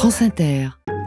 France Inter.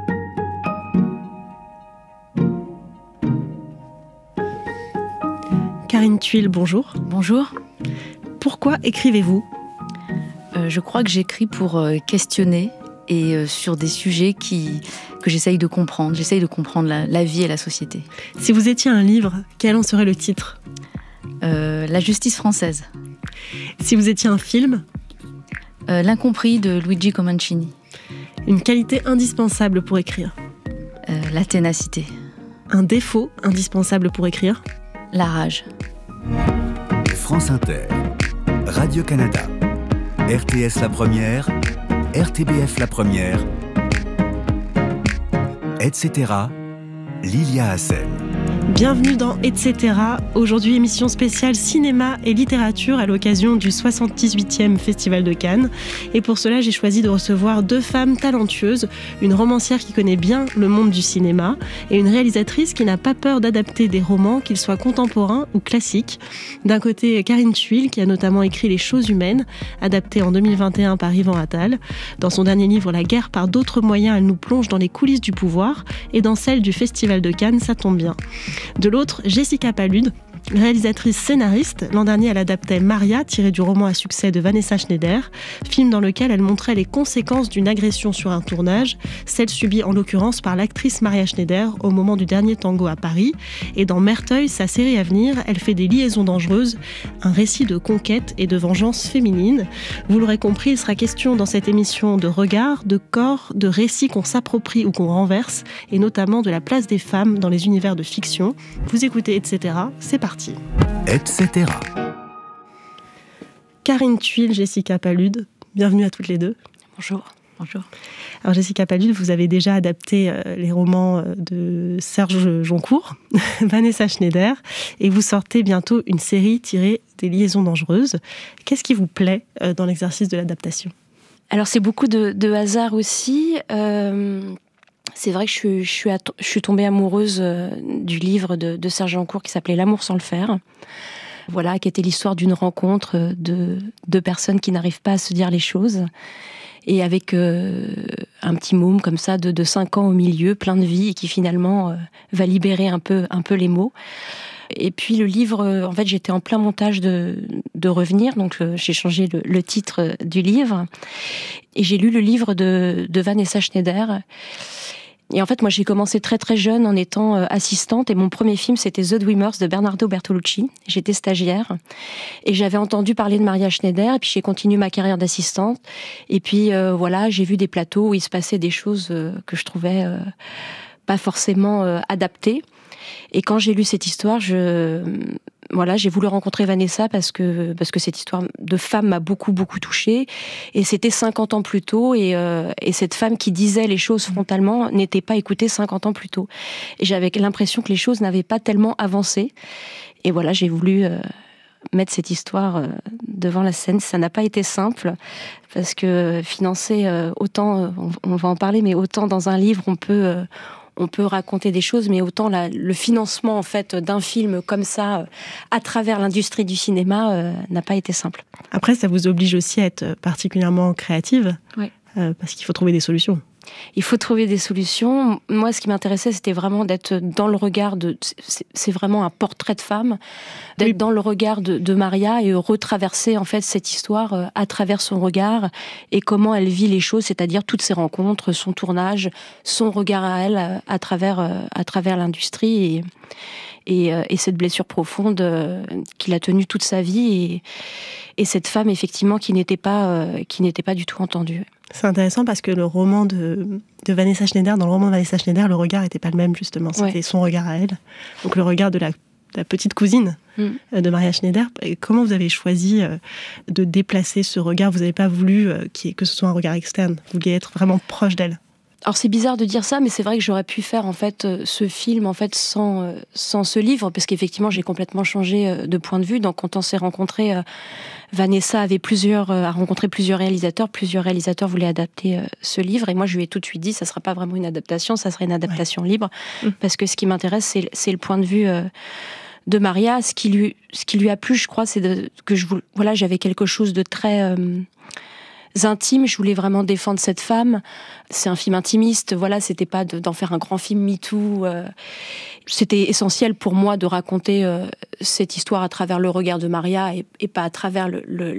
Karine Thuil, bonjour. Bonjour. Pourquoi écrivez-vous ? Je crois que j'écris pour questionner et sur des sujets que j'essaye de comprendre. J'essaye de comprendre la vie et la société. Si vous étiez un livre, quel en serait le titre ? La justice française. Si vous étiez un film ? L'incompris de Luigi Comencini. Une qualité indispensable pour écrire ? La ténacité. Un défaut indispensable pour écrire ? La rage. France Inter, Radio-Canada, RTS La Première, RTBF La Première, etc. Lilia Hassen. Bienvenue dans Etc. Aujourd'hui, émission spéciale cinéma et littérature à l'occasion du 78e Festival de Cannes. Et pour cela, j'ai choisi de recevoir deux femmes talentueuses, une romancière qui connaît bien le monde du cinéma et une réalisatrice qui n'a pas peur d'adapter des romans, qu'ils soient contemporains ou classiques. D'un côté, Karine Thuil, qui a notamment écrit Les choses humaines, adapté en 2021 par Yvan Attal. Dans son dernier livre, La guerre par d'autres moyens, elle nous plonge dans les coulisses du pouvoir, et dans celle du Festival de Cannes, ça tombe bien. De l'autre, Jessica Palud, réalisatrice scénariste. L'an dernier, elle adaptait Maria, tirée du roman à succès de Vanessa Schneider, film dans lequel elle montrait les conséquences d'une agression sur un tournage, celle subie en l'occurrence par l'actrice Maria Schneider au moment du dernier tango à Paris. Et dans Merteuil, sa série à venir, elle fait des liaisons dangereuses, un récit de conquête et de vengeance féminine. Vous l'aurez compris, il sera question dans cette émission de regard, de corps, de récits qu'on s'approprie ou qu'on renverse, et notamment de la place des femmes dans les univers de fiction. Vous écoutez Etc. C'est parti. Etc. Karine Thuil, Jessica Palud, bienvenue à toutes les deux. Bonjour. Bonjour. Alors Jessica Palud, vous avez déjà adapté les romans de Serge Joncourt, Vanessa Schneider, et vous sortez bientôt une série tirée des liaisons dangereuses. Qu'est-ce qui vous plaît dans l'exercice de l'adaptation ? Alors c'est beaucoup de hasard aussi. C'est vrai que je suis tombée amoureuse du livre de Serge Joncourt qui s'appelait L'amour sans le faire. Voilà, qui était l'histoire d'une rencontre de deux personnes qui n'arrivent pas à se dire les choses. Et avec un petit môme comme ça de 5 ans au milieu, plein de vie, et qui finalement va libérer un peu les mots. Et puis le livre, en fait, j'étais en plein montage de revenir, donc j'ai changé le titre du livre. Et j'ai lu le livre de Vanessa Schneider. Et en fait, moi, j'ai commencé très très jeune en étant assistante, et mon premier film, c'était The Dreamers de Bernardo Bertolucci. J'étais stagiaire, et j'avais entendu parler de Maria Schneider, et puis j'ai continué ma carrière d'assistante. Et puis voilà, j'ai vu des plateaux où il se passait des choses que je trouvais pas forcément adaptées. Et quand j'ai lu cette histoire, j'ai voulu rencontrer Vanessa parce que cette histoire de femme m'a beaucoup touchée, et c'était 50 ans plus tôt, et cette femme qui disait les choses frontalement n'était pas écoutée 50 ans plus tôt, et j'avais l'impression que les choses n'avaient pas tellement avancé, et voilà, j'ai voulu mettre cette histoire devant la scène. Ça n'a pas été simple, parce que financer autant, on va en parler, mais autant dans un livre on peut raconter des choses, mais autant le financement en fait d'un film comme ça, à travers l'industrie du cinéma, n'a pas été simple. Après, ça vous oblige aussi à être particulièrement créative, oui. Parce qu'il faut trouver des solutions. Il faut trouver des solutions. Moi, ce qui m'intéressait, c'était vraiment d'être dans le regard c'est vraiment un portrait de femme, d'être dans le regard de Maria et retraverser en fait cette histoire à travers son regard et comment elle vit les choses, c'est-à-dire toutes ses rencontres, son tournage, son regard à elle à travers l'industrie et cette blessure profonde qu'il a tenue toute sa vie et cette femme effectivement qui n'était pas du tout entendue. C'est intéressant parce que le roman de Vanessa Schneider, dans le roman de Vanessa Schneider, le regard n'était pas le même justement. C'était son regard à elle, donc le regard de la petite cousine de Maria Schneider. Et comment vous avez choisi de déplacer ce regard ? Vous n'avez pas voulu que ce soit un regard externe, vous vouliez être vraiment proche d'elle. Alors c'est bizarre de dire ça, mais c'est vrai que j'aurais pu faire en fait ce film en fait sans ce livre, parce qu'effectivement j'ai complètement changé de point de vue. Donc quand on s'est rencontrés, Vanessa a rencontré plusieurs réalisateurs voulaient adapter ce livre, et moi je lui ai tout de suite dit ça sera pas vraiment une adaptation, ça serait une adaptation libre, parce que ce qui m'intéresse c'est le point de vue de Maria. Ce qui lui a plu, je crois, c'est que j'avais quelque chose de très intimes. Je voulais vraiment défendre cette femme. C'est un film intimiste, voilà, c'était pas d'en faire un grand film MeToo. C'était essentiel pour moi de raconter cette histoire à travers le regard de Maria et pas à travers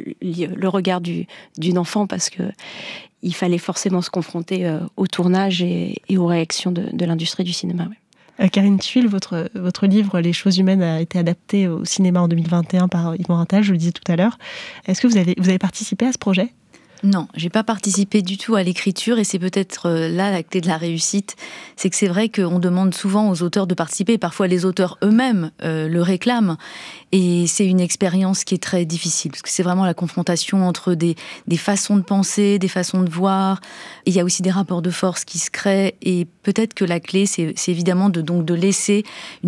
le regard d'une enfant, parce que il fallait forcément se confronter au tournage et aux réactions de l'industrie du cinéma. Ouais. Karine Thuil, votre livre « Les choses humaines » a été adapté au cinéma en 2021 par Yves Morintal, je le disais tout à l'heure. Est-ce que vous avez participé à ce projet ? Non, j'ai pas participé du tout à l'écriture, et c'est peut-être là la clé de la réussite. C'est que c'est vrai qu'on demande souvent aux auteurs de participer, et parfois les auteurs eux-mêmes le réclament, et c'est une expérience qui est très difficile, parce que c'est vraiment la confrontation entre des façons de penser, des façons de voir, et il y a aussi des rapports de force qui se créent, et peut-être que la clé, c'est évidemment de laisser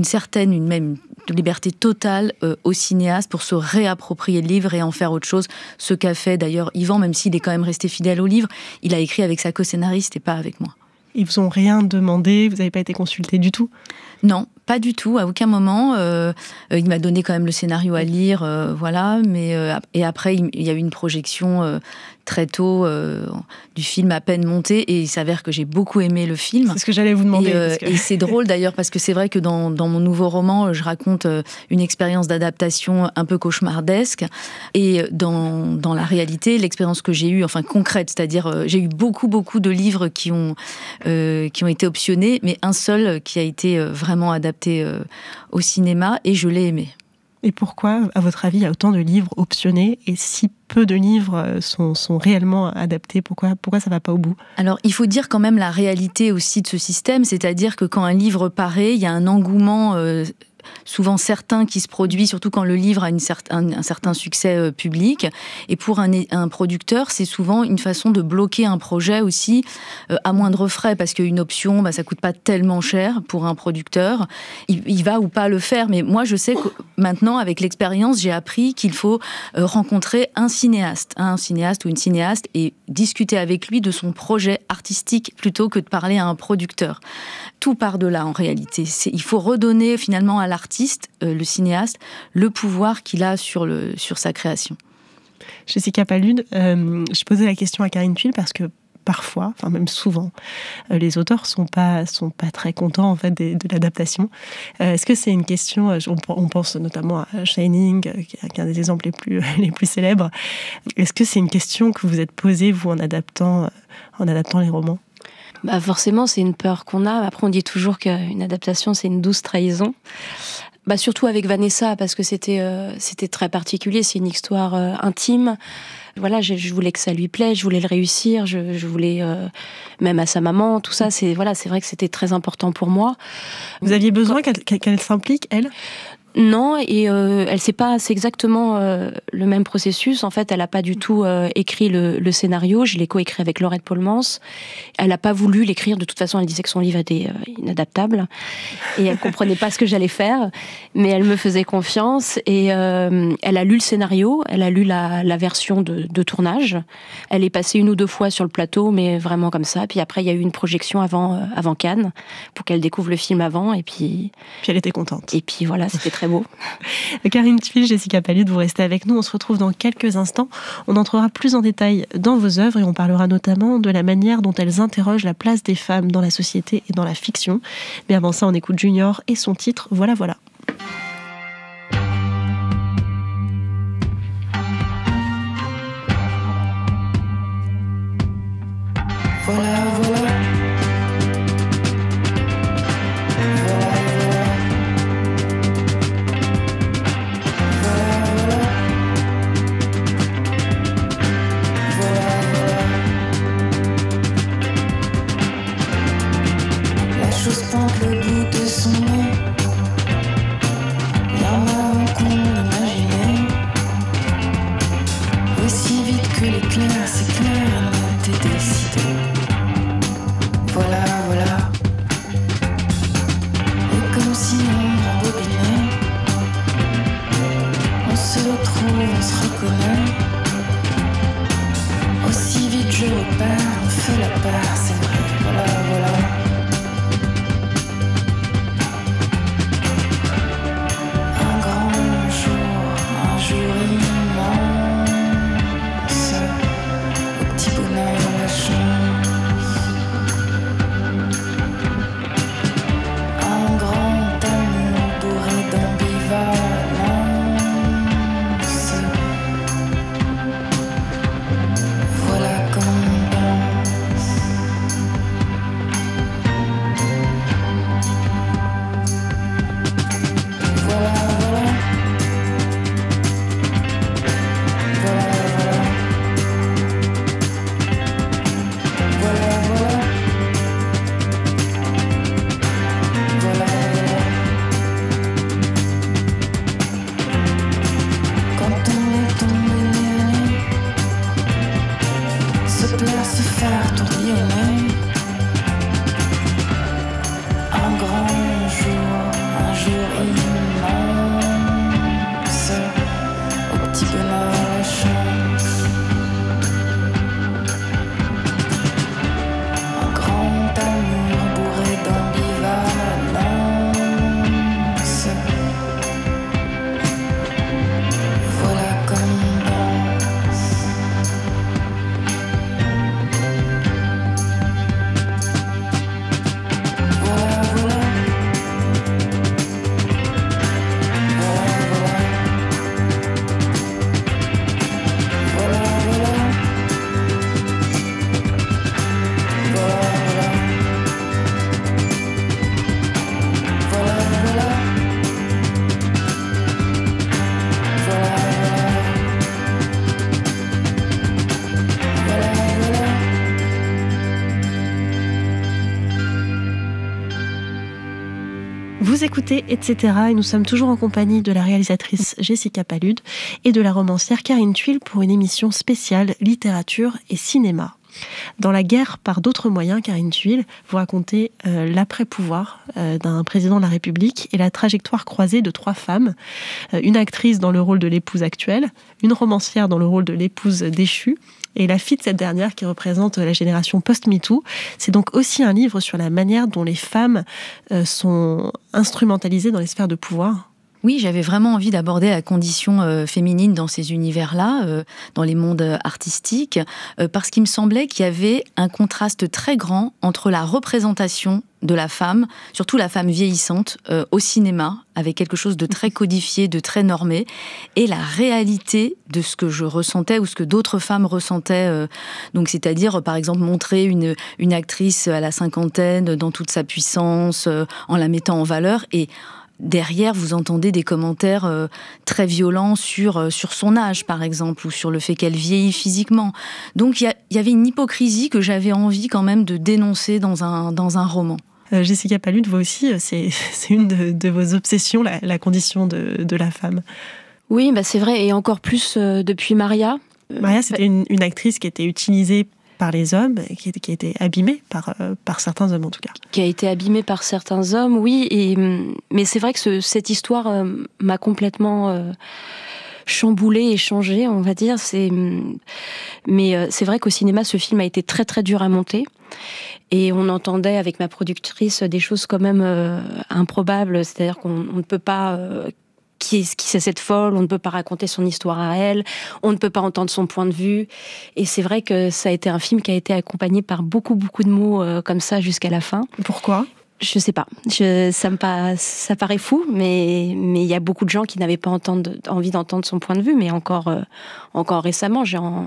même de liberté totale au cinéaste pour se réapproprier le livre et en faire autre chose. Ce qu'a fait d'ailleurs Yvan, même s'il est quand même resté fidèle au livre, il a écrit avec sa co-scénariste et pas avec moi. Ils vous ont rien demandé, vous n'avez pas été consulté du tout ? Non, pas du tout, à aucun moment. Il m'a donné quand même le scénario à lire, voilà. Mais et après, il y a eu une projection très tôt du film à peine monté, et il s'avère que j'ai beaucoup aimé le film. C'est ce que j'allais vous demander. Et c'est drôle d'ailleurs, parce que c'est vrai que dans mon nouveau roman, je raconte une expérience d'adaptation un peu cauchemardesque, et dans la réalité, l'expérience que j'ai eue, enfin concrète, c'est-à-dire j'ai eu beaucoup de livres qui ont été optionnés, mais un seul qui a été vraiment adapté au cinéma, et je l'ai aimé. Et pourquoi, à votre avis, il y a autant de livres optionnés et si peu de livres sont réellement adaptés ? Pourquoi ça ne va pas au bout ? Alors, il faut dire quand même la réalité aussi de ce système, c'est-à-dire que quand un livre paraît, il y a un engouement souvent certain qui se produit, surtout quand le livre a un certain succès public. Et pour un producteur, c'est souvent une façon de bloquer un projet aussi à moindre frais, parce qu'une option, ça coûte pas tellement cher pour un producteur. Il va ou pas le faire, mais moi je sais que maintenant, avec l'expérience, j'ai appris qu'il faut rencontrer un cinéaste ou une cinéaste, et discuter avec lui de son projet artistique plutôt que de parler à un producteur. Tout part de là en réalité. Il faut redonner finalement à l'artiste, le cinéaste, le pouvoir qu'il a sur sa création. Jessica Palud, je posais la question à Karine Thuil parce que parfois, enfin même souvent, les auteurs sont pas très contents en fait de l'adaptation. Est-ce que c'est une question, on pense notamment à Shining, qui est un des exemples les plus célèbres. Est-ce que c'est une question que vous êtes posée, vous, en adaptant les romans ? Forcément, c'est une peur qu'on a. Après, on dit toujours qu'une adaptation, c'est une douce trahison. Surtout avec Vanessa, parce que c'était très particulier. C'est une histoire intime. Voilà, je voulais que ça lui plaise, je voulais le réussir, je voulais même à sa maman, tout ça. C'est vrai que c'était très important pour moi. Vous aviez besoin qu'elle s'implique, elle ? Non, et elle sait pas, c'est exactement le même processus. En fait, elle a pas du tout écrit le scénario. Je l'ai coécrit avec Laurette Polmans. Elle a pas voulu l'écrire. De toute façon, elle disait que son livre était inadaptable et elle comprenait pas ce que j'allais faire. Mais elle me faisait confiance et elle a lu le scénario. Elle a lu la version de tournage. Elle est passée 1 ou 2 fois sur le plateau, mais vraiment comme ça. Puis après, il y a eu une projection avant Cannes pour qu'elle découvre le film avant. Et puis elle était contente. Et puis voilà, c'était très beau. Karine Thuil, Jessica Palud, vous restez avec nous. On se retrouve dans quelques instants. On entrera plus en détail dans vos œuvres et on parlera notamment de la manière dont elles interrogent la place des femmes dans la société et dans la fiction. Mais avant ça, on écoute Junior et son titre « Voilà, voilà ». Voilà, voilà. Le bout de son nez, Vous écoutez Etc. et nous sommes toujours en compagnie de la réalisatrice Jessica Palud et de la romancière Karine Thuil pour une émission spéciale littérature et cinéma. Dans La guerre par d'autres moyens, Karine Thuil, vous racontez l'après-pouvoir d'un président de la République et la trajectoire croisée de 3 femmes. Une actrice dans le rôle de l'épouse actuelle, une romancière dans le rôle de l'épouse déchue, et la fille de cette dernière qui représente la génération post-MeToo. C'est donc aussi un livre sur la manière dont les femmes sont instrumentalisées dans les sphères de pouvoir. Oui, j'avais vraiment envie d'aborder la condition féminine dans ces univers-là, dans les mondes artistiques, parce qu'il me semblait qu'il y avait un contraste très grand entre la représentation de la femme, surtout la femme vieillissante, au cinéma, avec quelque chose de très codifié, de très normé, et la réalité de ce que je ressentais ou ce que d'autres femmes ressentaient. Donc, c'est-à-dire, par exemple, montrer une actrice à la cinquantaine dans toute sa puissance, en la mettant en valeur, et derrière, vous entendez des commentaires très violents sur son âge, par exemple, ou sur le fait qu'elle vieillit physiquement. Donc, il y avait une hypocrisie que j'avais envie quand même de dénoncer dans un roman. Jessica Palud, vous aussi, c'est une de vos obsessions, la condition de la femme. Oui, c'est vrai, et encore plus depuis Maria. Maria, c'était une actrice qui était utilisée par les hommes, qui a été abîmée par certains hommes en tout cas. Qui a été abîmée par certains hommes, oui. Mais c'est vrai que cette histoire m'a complètement chamboulée et changée, on va dire. Mais c'est vrai qu'au cinéma, ce film a été très très dur à monter. Et on entendait avec ma productrice des choses quand même improbables. C'est-à-dire qu'on ne peut pas... Qui c'est cette folle, on ne peut pas raconter son histoire à elle, on ne peut pas entendre son point de vue. Et c'est vrai que ça a été un film qui a été accompagné par beaucoup de mots comme ça jusqu'à la fin. Pourquoi ? Je sais pas. Ça paraît fou, mais il y a beaucoup de gens qui n'avaient pas envie d'entendre son point de vue, mais encore récemment,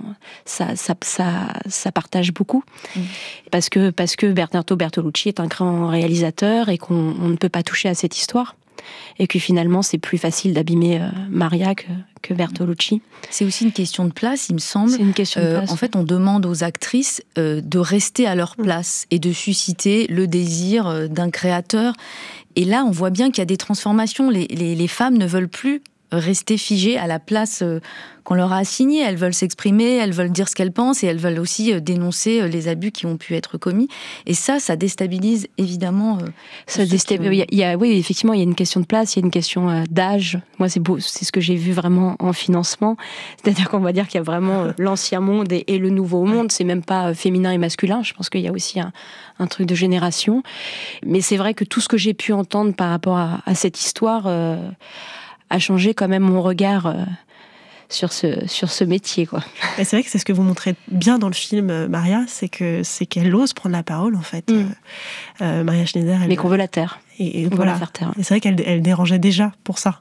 ça partage beaucoup. Parce que Bernardo Bertolucci est un grand réalisateur et qu'on ne peut pas toucher à cette histoire. Et que finalement, c'est plus facile d'abîmer Maria que Bertolucci. C'est aussi une question de place, il me semble. C'est une question de place. En fait, on demande aux actrices de rester à leur place et de susciter le désir d'un créateur. Et là, on voit bien qu'il y a des transformations. Les femmes ne veulent plus rester figées à la place qu'on leur a assignée. Elles veulent s'exprimer, elles veulent dire ce qu'elles pensent et elles veulent aussi dénoncer les abus qui ont pu être commis. Et ça déstabilise évidemment. Oui, effectivement, il y a une question de place, il y a une question d'âge. Moi, c'est ce que j'ai vu vraiment en financement. C'est-à-dire qu'on va dire qu'il y a vraiment l'ancien monde et le nouveau monde. C'est même pas féminin et masculin. Je pense qu'il y a aussi un truc de génération. Mais c'est vrai que tout ce que j'ai pu entendre par rapport à cette histoire a changé quand même mon regard sur ce métier, quoi. Et c'est vrai que c'est ce que vous montrez bien dans le film Maria, c'est qu'elle ose prendre la parole en fait. Maria Schneider, mais qu'on veut la taire. Et on voilà. veut la faire taire. Et c'est vrai qu'elle dérangeait déjà pour ça.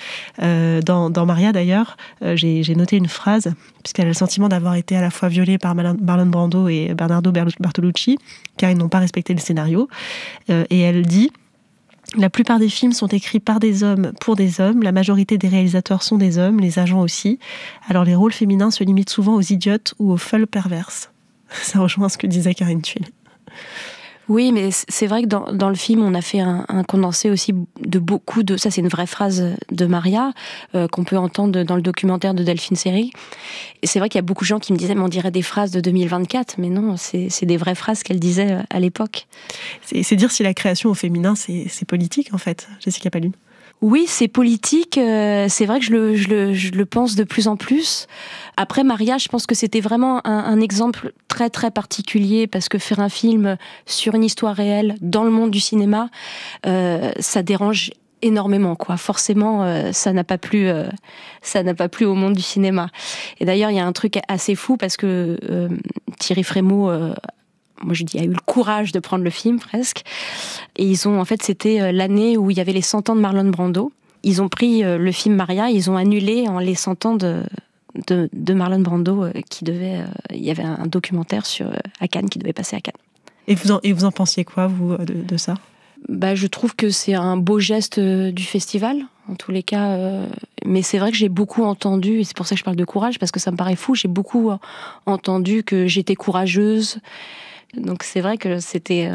Dans Maria d'ailleurs, j'ai noté une phrase, puisqu'elle a le sentiment d'avoir été à la fois violée par Marlon Brando et Bernardo Bertolucci, car ils n'ont pas respecté le scénario. Et elle dit: la plupart des films sont écrits par des hommes pour des hommes, la majorité des réalisateurs sont des hommes, les agents aussi. Alors les rôles féminins se limitent souvent aux idiotes ou aux folles perverses. Ça rejoint ce que disait Karine Thuil. Oui, mais c'est vrai que dans le film, on a fait un condensé aussi de beaucoup de... Ça, c'est une vraie phrase de Maria, qu'on peut entendre dans le documentaire de Delphine Seyrig. Et c'est vrai qu'il y a beaucoup de gens qui me disaient, mais on dirait des phrases de 2024. Mais non, c'est des vraies phrases qu'elle disait à l'époque. C'est dire si la création au féminin, c'est politique, en fait, Jessica Palud. Oui, c'est politique. C'est vrai que je le pense de plus en plus. Après Maria, je pense que c'était vraiment un exemple très très particulier, parce que faire un film sur une histoire réelle dans le monde du cinéma, ça dérange énormément, quoi. Forcément, ça n'a pas plu au monde du cinéma. Et d'ailleurs, il y a un truc assez fou, parce que Thierry Frémaux, moi je dis, a eu le courage de prendre le film presque. Et c'était l'année où il y avait les 100 ans de Marlon Brando. Ils ont pris le film Maria, ils ont annulé les 100 ans de Marlon Brando il y avait un documentaire à Cannes qui devait passer à Cannes. Et vous en pensiez quoi, vous, de ça ? Je trouve que c'est un beau geste du festival, en tous les cas. Mais c'est vrai que j'ai beaucoup entendu, et c'est pour ça que je parle de courage, parce que ça me paraît fou, j'ai beaucoup entendu que j'étais courageuse, Donc c'est vrai que c'était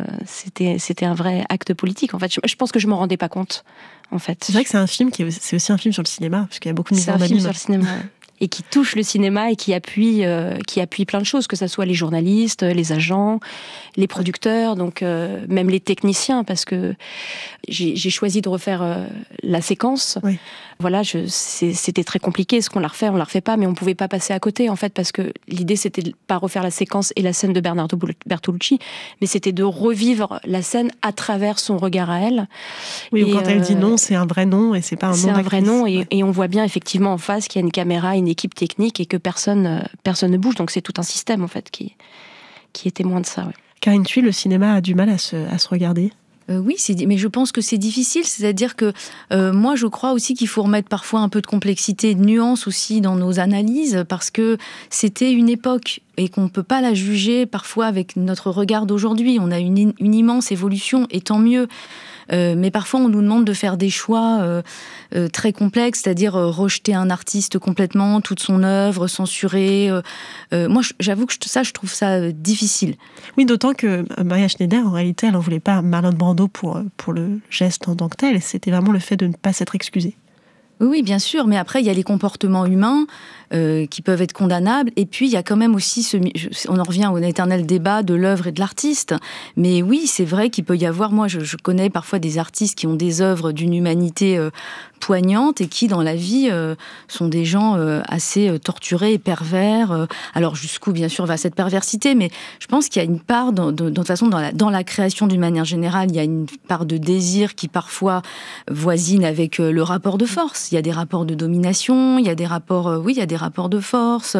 un vrai acte politique. En fait, je pense que je m'en rendais pas compte. En fait, c'est vrai que c'est un film c'est aussi un film sur le cinéma, parce qu'il y a beaucoup de mise en abîme. C'est un film sur le cinéma. Et qui touche le cinéma et qui appuie plein de choses, que ce soit les journalistes, les agents, les producteurs, donc même les techniciens, parce que j'ai choisi de refaire la séquence. Oui. Voilà, c'était très compliqué. Est-ce qu'on la refait pas, mais on pouvait pas passer à côté, en fait, parce que l'idée, c'était de pas refaire la séquence et la scène de Bernardo Bertolucci, mais c'était de revivre la scène à travers son regard à elle. Oui, et quand elle dit non, c'est un vrai non, et c'est pas un nom d'actrice. C'est un vrai non, et on voit bien effectivement en face qu'il y a une caméra, une équipe technique, et que personne ne bouge. Donc c'est tout un système, en fait, qui est témoin de ça. Ouais. Karine Thuil, le cinéma a du mal à se regarder. Oui, mais je pense que c'est difficile. C'est-à-dire que moi, je crois aussi qu'il faut remettre parfois un peu de complexité et de nuance aussi dans nos analyses, parce que c'était une époque et qu'on ne peut pas la juger parfois avec notre regard d'aujourd'hui. On a une immense évolution, et tant mieux. Mais parfois, on nous demande de faire des choix très complexes, c'est-à-dire rejeter un artiste complètement, toute son œuvre, censurer. Moi, j'avoue que je trouve ça difficile. Oui, d'autant que Maria Schneider, en réalité, elle n'en voulait pas Marlon Brando pour le geste en tant que tel. C'était vraiment le fait de ne pas s'être excusée. Oui, bien sûr, mais après, il y a les comportements humains qui peuvent être condamnables, et puis il y a quand même aussi, on en revient au éternel débat de l'œuvre et de l'artiste, mais oui, c'est vrai qu'il peut y avoir, moi je connais parfois des artistes qui ont des œuvres d'une humanité poignante, et qui dans la vie sont des gens assez torturés et pervers, alors jusqu'où bien sûr va cette perversité, mais je pense qu'il y a une part, de toute façon dans la création d'une manière générale, il y a une part de désir qui parfois voisine avec le rapport de force. Il y a des rapports de domination, il y a des rapports, il y a des rapports de force,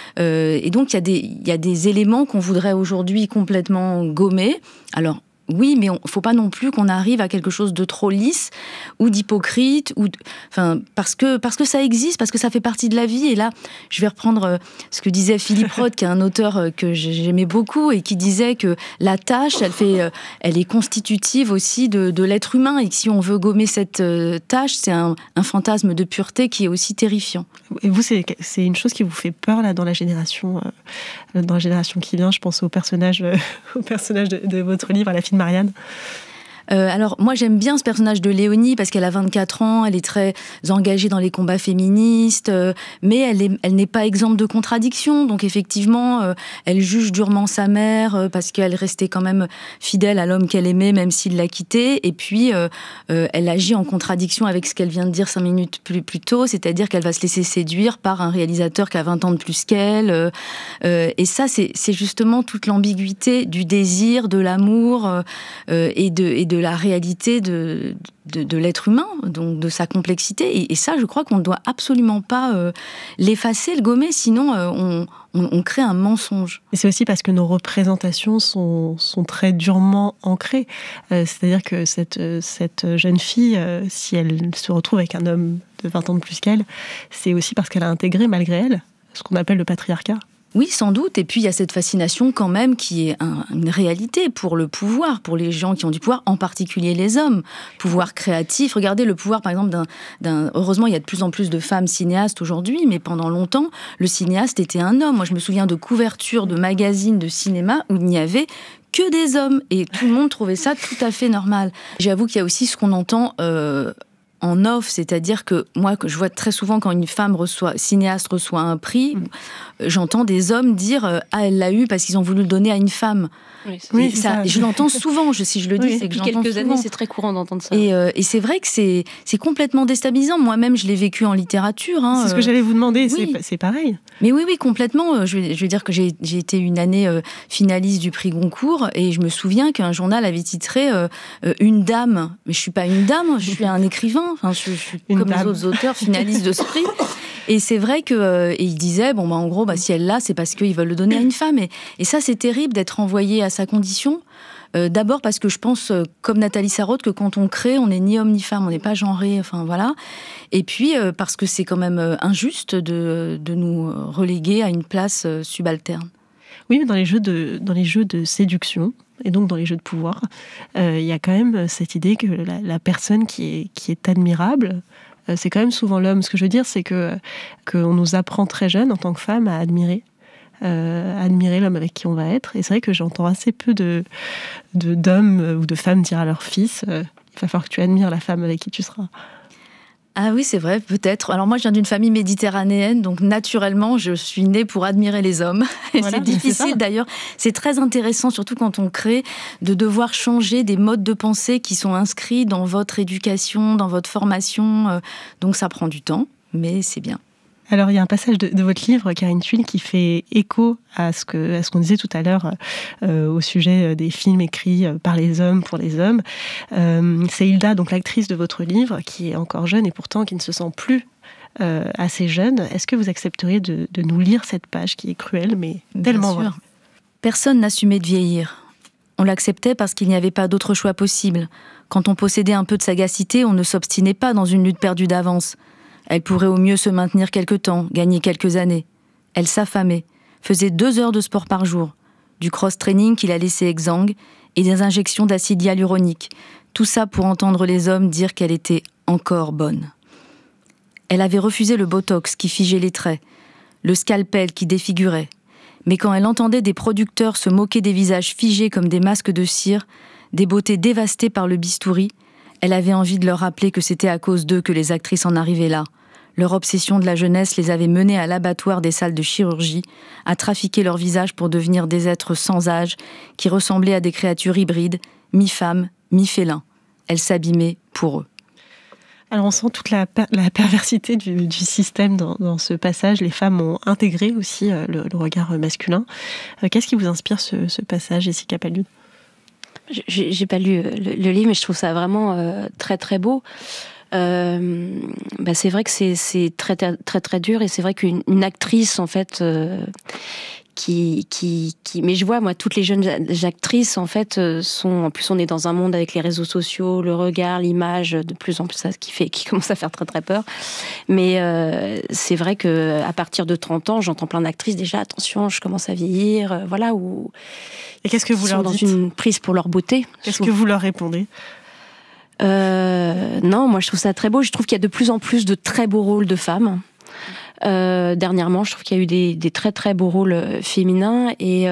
et donc il y a des éléments qu'on voudrait aujourd'hui complètement gommer. Alors oui, mais il ne faut pas non plus qu'on arrive à quelque chose de trop lisse ou d'hypocrite, parce que ça existe, parce que ça fait partie de la vie. Et là, je vais reprendre ce que disait Philippe Roth, qui est un auteur que j'aimais beaucoup, et qui disait que la tâche, elle est constitutive aussi de l'être humain, et que si on veut gommer cette tâche, c'est un fantasme de pureté qui est aussi terrifiant. Et vous, c'est une chose qui vous fait peur là dans la génération qui vient. Je pense au personnage de votre livre, à la fille de Marianne. Alors, moi, j'aime bien ce personnage de Léonie parce qu'elle a 24 ans, elle est très engagée dans les combats féministes, mais elle n'est pas exempte de contradictions. Donc, effectivement, elle juge durement sa mère parce qu'elle restait quand même fidèle à l'homme qu'elle aimait, même s'il l'a quittée. Et puis, elle agit en contradiction avec ce qu'elle vient de dire 5 minutes plus tôt, c'est-à-dire qu'elle va se laisser séduire par un réalisateur qui a 20 ans de plus qu'elle. Et ça, c'est justement toute l'ambiguïté du désir, de l'amour et de la réalité de l'être humain, donc de sa complexité. Et ça, je crois qu'on ne doit absolument pas l'effacer, le gommer, sinon on crée un mensonge. Et c'est aussi parce que nos représentations sont très durement ancrées. C'est-à-dire que cette jeune fille, si elle se retrouve avec un homme de 20 ans de plus qu'elle, c'est aussi parce qu'elle a intégré, malgré elle, ce qu'on appelle le patriarcat. Oui, sans doute. Et puis, il y a cette fascination quand même qui est une réalité pour le pouvoir, pour les gens qui ont du pouvoir, en particulier les hommes. Pouvoir créatif. Regardez le pouvoir, par exemple, heureusement, il y a de plus en plus de femmes cinéastes aujourd'hui, mais pendant longtemps, le cinéaste était un homme. Moi, je me souviens de couvertures de magazines de cinéma où il n'y avait que des hommes. Et tout le monde trouvait ça tout à fait normal. J'avoue qu'il y a aussi ce qu'on entend en off, c'est-à-dire que moi, je vois très souvent quand une femme cinéaste reçoit un prix, j'entends des hommes dire « Ah, elle l'a eu parce qu'ils ont voulu le donner à une femme ». Oui, ça. Je l'entends souvent, si je le dis, c'est que j'entends quelques souvent. Années, c'est très courant d'entendre ça. Et c'est vrai que c'est complètement déstabilisant. Moi-même, je l'ai vécu en littérature. C'est ce que j'allais vous demander, oui. C'est pareil. Mais oui, complètement. Je veux dire que j'ai été une année finaliste du prix Goncourt, et je me souviens qu'un journal avait titré une dame. Mais je suis pas une dame, je suis un écrivain. Enfin, je suis comme les autres auteurs finalistes de ce prix. Et c'est vrai que il disait en gros, si elle l'a, c'est parce qu'ils veulent le donner à une femme. Et ça, c'est terrible d'être envoyé à sa condition. D'abord parce que je pense, comme Nathalie Sarraute, que quand on crée, on n'est ni homme ni femme, on n'est pas genré, enfin voilà. Et puis parce que c'est quand même injuste de nous reléguer à une place subalterne. Oui, mais dans les jeux de séduction, et donc dans les jeux de pouvoir, il y a quand même cette idée que la personne qui est admirable, c'est quand même souvent l'homme. Ce que je veux dire, c'est qu'on nous apprend très jeune, en tant que femme, à admirer. admirer l'homme avec qui on va être. Et c'est vrai que j'entends assez peu d'hommes ou de femmes dire à leur fils il va falloir que tu admires la femme avec qui tu seras. Ah oui, c'est vrai, peut-être. Alors moi, je viens d'une famille méditerranéenne, donc naturellement, je suis née pour admirer les hommes. Et voilà, c'est difficile d'ailleurs. C'est très intéressant, surtout quand on crée, de devoir changer des modes de pensée qui sont inscrits dans votre éducation, dans votre formation. Donc ça prend du temps, mais c'est bien. Alors, il y a un passage de votre livre, Karine Thuil, qui fait écho à ce qu'on disait tout à l'heure au sujet des films écrits par les hommes, pour les hommes. C'est Hilda, donc l'actrice de votre livre, qui est encore jeune et pourtant qui ne se sent plus assez jeune. Est-ce que vous accepteriez de nous lire cette page qui est cruelle, mais tellement vraie ? Personne n'assumait de vieillir. On l'acceptait parce qu'il n'y avait pas d'autre choix possible. Quand on possédait un peu de sagacité, on ne s'obstinait pas dans une lutte perdue d'avance. Elle pourrait au mieux se maintenir quelque temps, gagner quelques années. Elle s'affamait, faisait 2 heures de sport par jour, du cross-training qui la laissait exsangue et des injections d'acide hyaluronique. Tout ça pour entendre les hommes dire qu'elle était encore bonne. Elle avait refusé le botox qui figeait les traits, le scalpel qui défigurait. Mais quand elle entendait des producteurs se moquer des visages figés comme des masques de cire, des beautés dévastées par le bistouri, elle avait envie de leur rappeler que c'était à cause d'eux que les actrices en arrivaient là. Leur obsession de la jeunesse les avait menées à l'abattoir des salles de chirurgie, à trafiquer leur visage pour devenir des êtres sans âge, qui ressemblaient à des créatures hybrides, mi-femmes, mi-félins. Elles s'abîmaient pour eux. Alors on sent toute la perversité du système dans ce passage. Les femmes ont intégré aussi le regard masculin. Qu'est-ce qui vous inspire ce passage, Jessica Palud ? J'ai pas lu le livre, mais je trouve ça vraiment très très beau. C'est vrai que c'est très très très dur, et c'est vrai qu'une actrice en fait mais je vois moi toutes les jeunes actrices en fait sont, en plus on est dans un monde avec les réseaux sociaux, le regard, l'image, de plus en plus ça qui commence à faire très très peur. Mais c'est vrai que à partir de 30 ans, j'entends plein d'actrices déjà, attention, je commence à vieillir, voilà. Et qu'est-ce que vous leur dites ? Dans une prise pour leur beauté. Qu'est-ce que vous leur répondez ? Non, moi je trouve ça très beau. Je trouve qu'il y a de plus en plus de très beaux rôles de femmes. Dernièrement, je trouve qu'il y a eu des très très beaux rôles féminins, et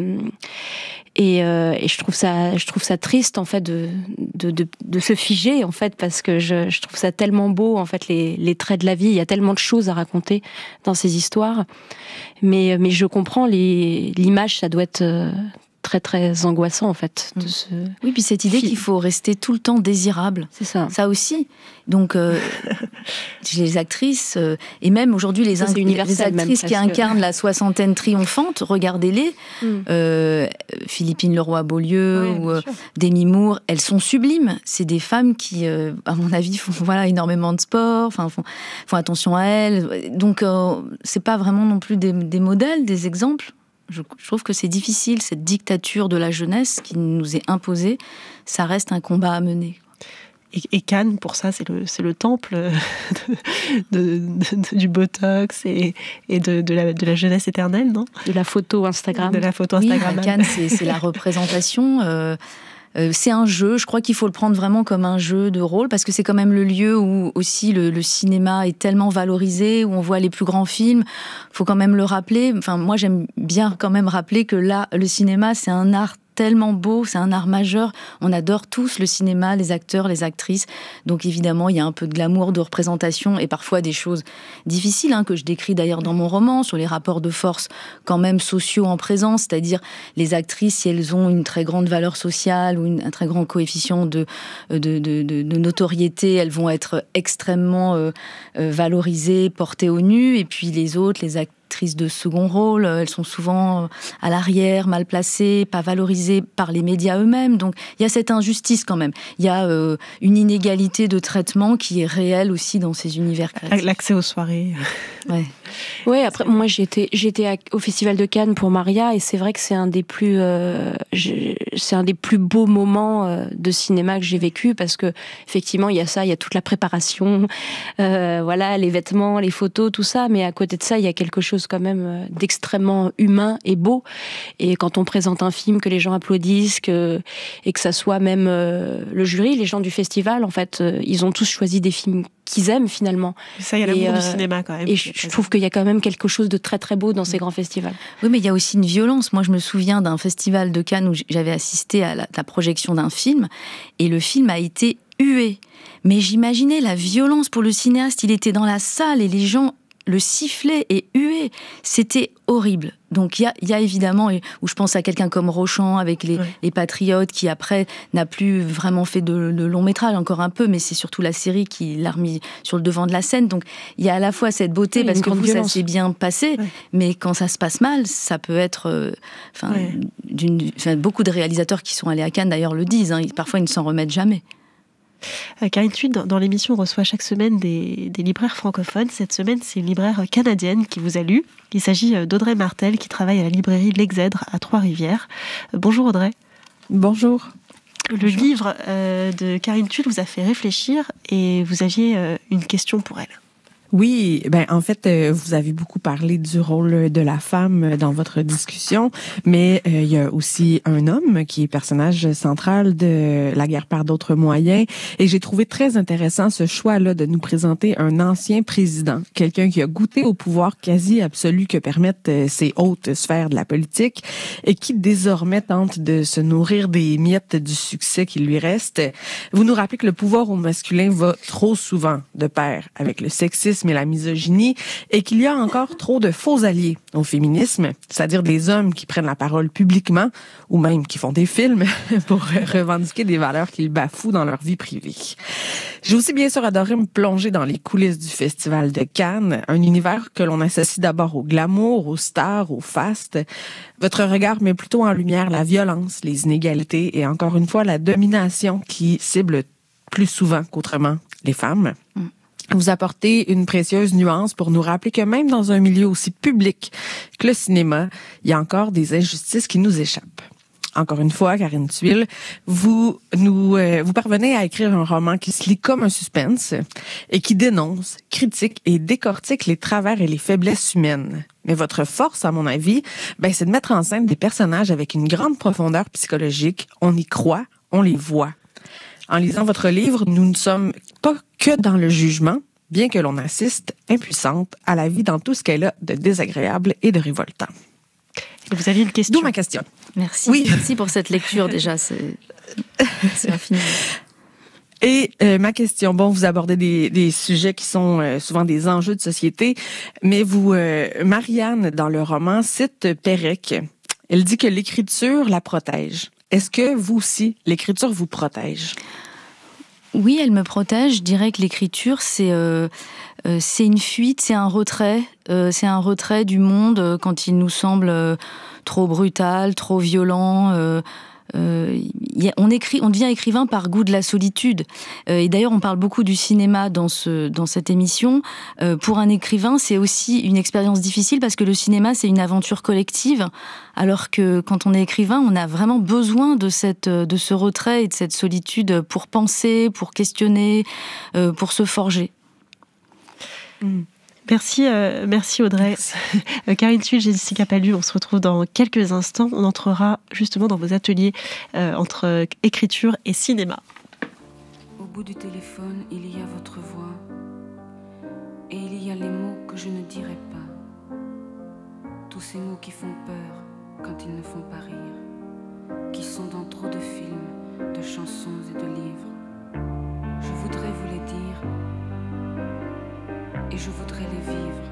je trouve ça triste en fait de se figer en fait, parce que je trouve ça tellement beau en fait, les traits de la vie. Il y a tellement de choses à raconter dans ces histoires, mais je comprends l'image, ça doit être très très angoissant en fait. Oui, puis cette idée qu'il faut rester tout le temps désirable, c'est ça. Ça aussi. Donc les actrices et même aujourd'hui les actrices qui incarnent la soixantaine triomphante, regardez-les, Philippine Leroy-Beaulieu ou Demi Moore, elles sont sublimes. C'est des femmes qui, à mon avis, font énormément de sport, font attention à elles. Donc c'est pas vraiment non plus des modèles, des exemples. Je trouve que c'est difficile, cette dictature de la jeunesse qui nous est imposée, ça reste un combat à mener. Et Cannes, pour ça, c'est le temple du botox et de la jeunesse éternelle, non ? De la photo Instagram. De la photo Instagram. Oui, Cannes, c'est la représentation. C'est un jeu, je crois qu'il faut le prendre vraiment comme un jeu de rôle, parce que c'est quand même le lieu où aussi le cinéma est tellement valorisé, où on voit les plus grands films. Il faut quand même le rappeler. Enfin, moi, j'aime bien quand même rappeler que là, le cinéma, c'est un art tellement beau, c'est un art majeur. On adore tous le cinéma, les acteurs, les actrices. Donc évidemment, il y a un peu de glamour, de représentation et parfois des choses difficiles, que je décris d'ailleurs dans mon roman, sur les rapports de force quand même sociaux en présence, c'est-à-dire les actrices, si elles ont une très grande valeur sociale ou un très grand coefficient de notoriété, elles vont être extrêmement valorisées, portées au nu, et puis les autres, les actrices de second rôle, elles sont souvent à l'arrière, mal placées, pas valorisées par les médias eux-mêmes. Donc il y a cette injustice quand même. Il y a une inégalité de traitement qui est réelle aussi dans ces univers créatifs. L'accès aux soirées. Ouais, après moi j'étais au Festival de Cannes pour Maria, et c'est vrai que c'est un des plus beaux moments de cinéma que j'ai vécu, parce que effectivement il y a toute la préparation, les vêtements, les photos, tout ça, mais à côté de ça il y a quelque chose quand même d'extrêmement humain et beau. Et quand on présente un film, que les gens applaudissent, et que ça soit même le jury, les gens du festival, en fait, ils ont tous choisi des films qu'ils aiment finalement. Ça, il y a l'amour du cinéma quand même. Et je trouve qu'il y a quand même quelque chose de très très beau dans ces grands festivals. Oui, mais il y a aussi une violence. Moi, je me souviens d'un festival de Cannes où j'avais assisté à la projection d'un film, et le film a été hué. Mais j'imaginais la violence pour le cinéaste. Il était dans la salle et les gens le sifflaient et huaient. C'était horrible. Donc il y a évidemment, où je pense à quelqu'un comme Rochant avec les Patriotes, qui après n'a plus vraiment fait de long métrage, encore un peu, mais c'est surtout la série qui l'a remis sur le devant de la scène. Donc il y a à la fois cette beauté, parce que ça s'est bien passé, mais quand ça se passe mal, ça peut être... beaucoup de réalisateurs qui sont allés à Cannes d'ailleurs le disent, parfois ils ne s'en remettent jamais. Karine Thuil, dans l'émission, on reçoit chaque semaine des libraires francophones. Cette semaine, c'est une libraire canadienne qui vous a lu. Il s'agit d'Audrey Martel, qui travaille à la librairie L'Exèdre à Trois-Rivières. Bonjour Audrey. Bonjour. Le livre de Karine Thuil vous a fait réfléchir et vous aviez une question pour elle. Oui, en fait, vous avez beaucoup parlé du rôle de la femme dans votre discussion, mais il y a aussi un homme qui est personnage central de La guerre par d'autres moyens, et j'ai trouvé très intéressant ce choix-là de nous présenter un ancien président, quelqu'un qui a goûté au pouvoir quasi absolu que permettent ces hautes sphères de la politique et qui désormais tente de se nourrir des miettes du succès qui lui reste. Vous nous rappelez que le pouvoir au masculin va trop souvent de pair avec le sexisme et la misogynie, et qu'il y a encore trop de faux alliés au féminisme, c'est-à-dire des hommes qui prennent la parole publiquement ou même qui font des films pour revendiquer des valeurs qu'ils bafouent dans leur vie privée. J'ai aussi bien sûr adoré me plonger dans les coulisses du Festival de Cannes, un univers que l'on associe d'abord au glamour, aux stars, au faste. Votre regard met plutôt en lumière la violence, les inégalités et encore une fois la domination qui cible plus souvent qu'autrement les femmes. Vous apportez une précieuse nuance pour nous rappeler que même dans un milieu aussi public que le cinéma, il y a encore des injustices qui nous échappent. Encore une fois, Karine Thuil, vous parvenez à écrire un roman qui se lit comme un suspense et qui dénonce, critique et décortique les travers et les faiblesses humaines. Mais votre force, à mon avis, c'est de mettre en scène des personnages avec une grande profondeur psychologique. On y croit, on les voit. En lisant votre livre, nous ne sommes pas que dans le jugement, bien que l'on assiste, impuissante, à la vie dans tout ce qu'elle a de désagréable et de révoltant. Vous aviez une question. D'où ma question. Merci. Oui. Merci pour cette lecture déjà, c'est infini. Et ma question, vous abordez des sujets qui sont souvent des enjeux de société, mais vous, Marianne, dans le roman, cite Pérec. Elle dit que l'écriture la protège. Est-ce que vous aussi, l'écriture vous protège? Oui, elle me protège. Je dirais que l'écriture, c'est une fuite, c'est un retrait. C'est un retrait du monde quand il nous semble trop brutal, trop violent. On devient écrivain par goût de la solitude. Et d'ailleurs, on parle beaucoup du cinéma dans cette émission. Pour un écrivain, c'est aussi une expérience difficile parce que le cinéma, c'est une aventure collective. Alors que quand on est écrivain, on a vraiment besoin de ce retrait et de cette solitude pour penser, pour questionner, pour se forger. Merci Audrey. Karine Thuil, Jessica Pallu, on se retrouve dans quelques instants. On entrera justement dans vos ateliers entre écriture et cinéma. Au bout du téléphone, il y a votre voix. Et il y a les mots que je ne dirai pas. Tous ces mots qui font peur quand ils ne font pas rire. Qui sont dans trop de films, de chansons et de livres. Je voudrais vous les dire. Et je voudrais les vivre.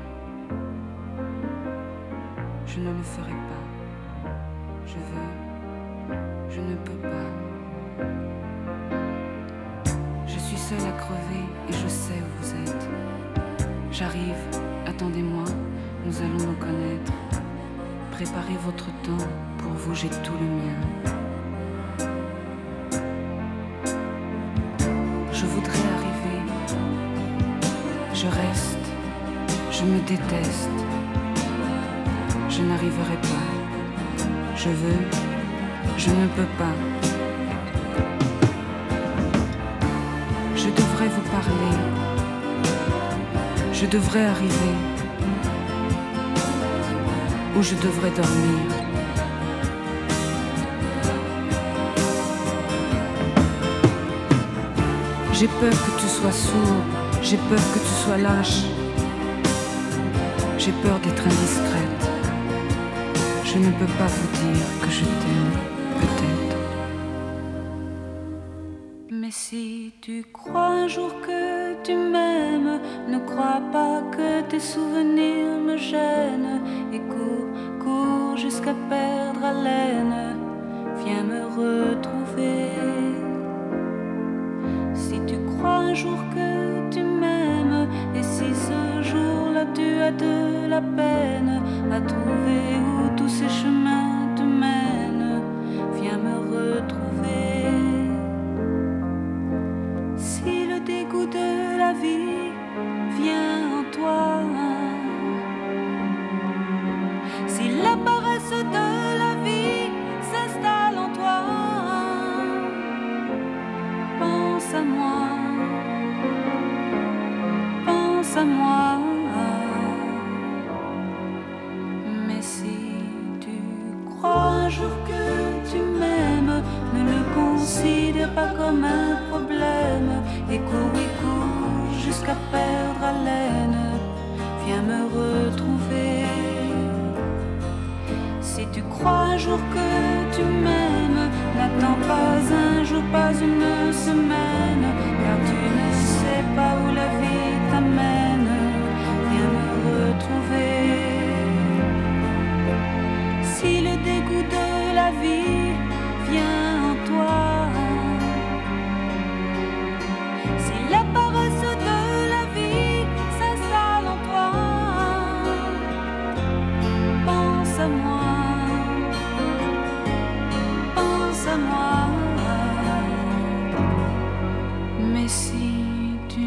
Je ne le ferai pas. Je veux. Je ne peux pas. Je suis seule à crever et je sais où vous êtes. J'arrive, attendez-moi, nous allons nous connaître. Préparez votre temps, pour vous j'ai tout le mien. Je voudrais arriver. Je reste, je me déteste, je n'arriverai pas, je veux, je ne peux pas. Je devrais vous parler, je devrais arriver, ou je devrais dormir. J'ai peur que tu sois sourd J'ai peur que tu sois lâche. J'ai peur d'être indiscrète. Je ne peux pas vous dire que je t'aime, peut-être. Mais si tu crois un jour que tu m'aimes, ne crois pas que tes souvenirs me gênent. Et cours, cours jusqu'à perdre haleine. Viens me retrouver. Si tu crois un jour que tu m'aimes, et si ce jour-là tu as de la peine à trouver où tous ces chemins te mènent, viens me retrouver. Si le dégoût de la vie vient en toi, si la paresse de la vie s'installe en toi, pense à moi, pense à moi. Mais si tu crois un jour que tu m'aimes, ne le considère pas comme un problème. Et cours jusqu'à perdre haleine. Viens me retrouver. Si tu crois un jour que tu m'aimes, n'attends pas un jour, pas une semaine, car tu ne sais pas où la vie t'amène. Viens me retrouver. Si le dégoût de la vie vient en toi, si la paresse de la vie s'installe en toi, pense à moi. À moi. Mais si tu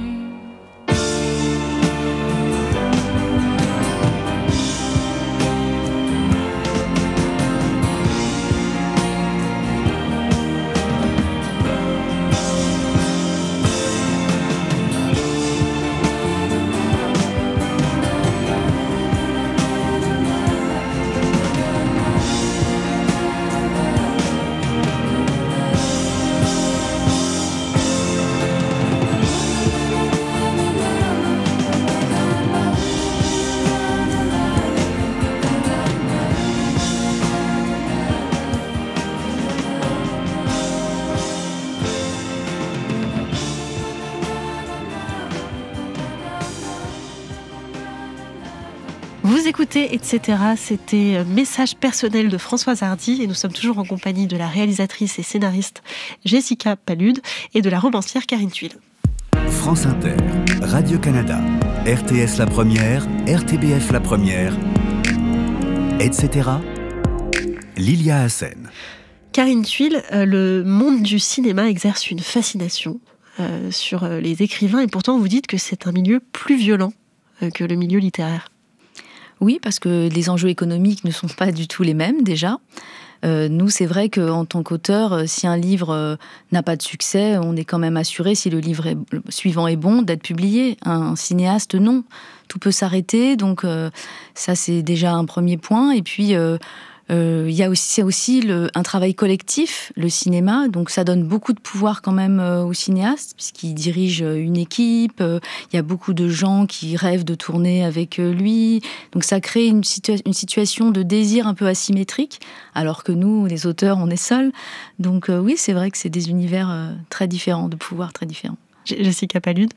Vous écoutez, etc. C'était Message personnel de Françoise Hardy et nous sommes toujours en compagnie de la réalisatrice et scénariste Jessica Palude et de la romancière Karine Thuil. France Inter, Radio-Canada, RTS La Première, RTBF La Première, etc. Lilia Hassen. Karine Thuil, le monde du cinéma exerce une fascination sur les écrivains et pourtant vous dites que c'est un milieu plus violent que le milieu littéraire. Oui, parce que les enjeux économiques ne sont pas du tout les mêmes déjà. Nous, c'est vrai qu'en tant qu'auteur, si un livre n'a pas de succès, on est quand même assuré, si le livre suivant est bon, d'être publié. Un cinéaste, non. Tout peut s'arrêter, donc ça, c'est déjà un premier point. Et puis, il y a aussi un travail collectif, le cinéma, donc ça donne beaucoup de pouvoir quand même au cinéaste, puisqu'il dirige une équipe, il y a beaucoup de gens qui rêvent de tourner avec lui, donc ça crée une situation de désir un peu asymétrique, alors que nous, les auteurs, on est seuls. Donc oui, c'est vrai que c'est des univers très différents, de pouvoirs très différents. Jessica Palude.